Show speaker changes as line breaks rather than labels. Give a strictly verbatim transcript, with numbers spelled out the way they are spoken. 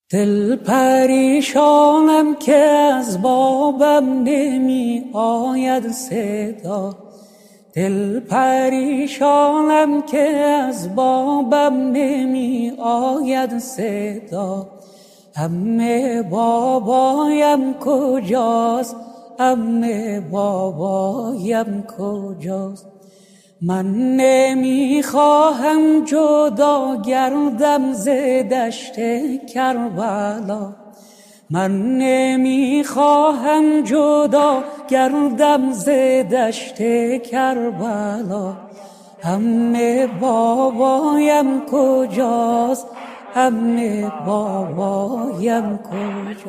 دل پریشانم که از بابم نمی آید صدا، دل پریشانم که از بابم نمی آید صدا. عمه بابایم کجاست، عمه بابایم کجاست؟ من نمیخواهم جدا گردم ز دشت کربلا، من نمیخواهم جدا گردم ز دشت کربلا. عمه بابایم کجاست، عمه بابایم کجاست؟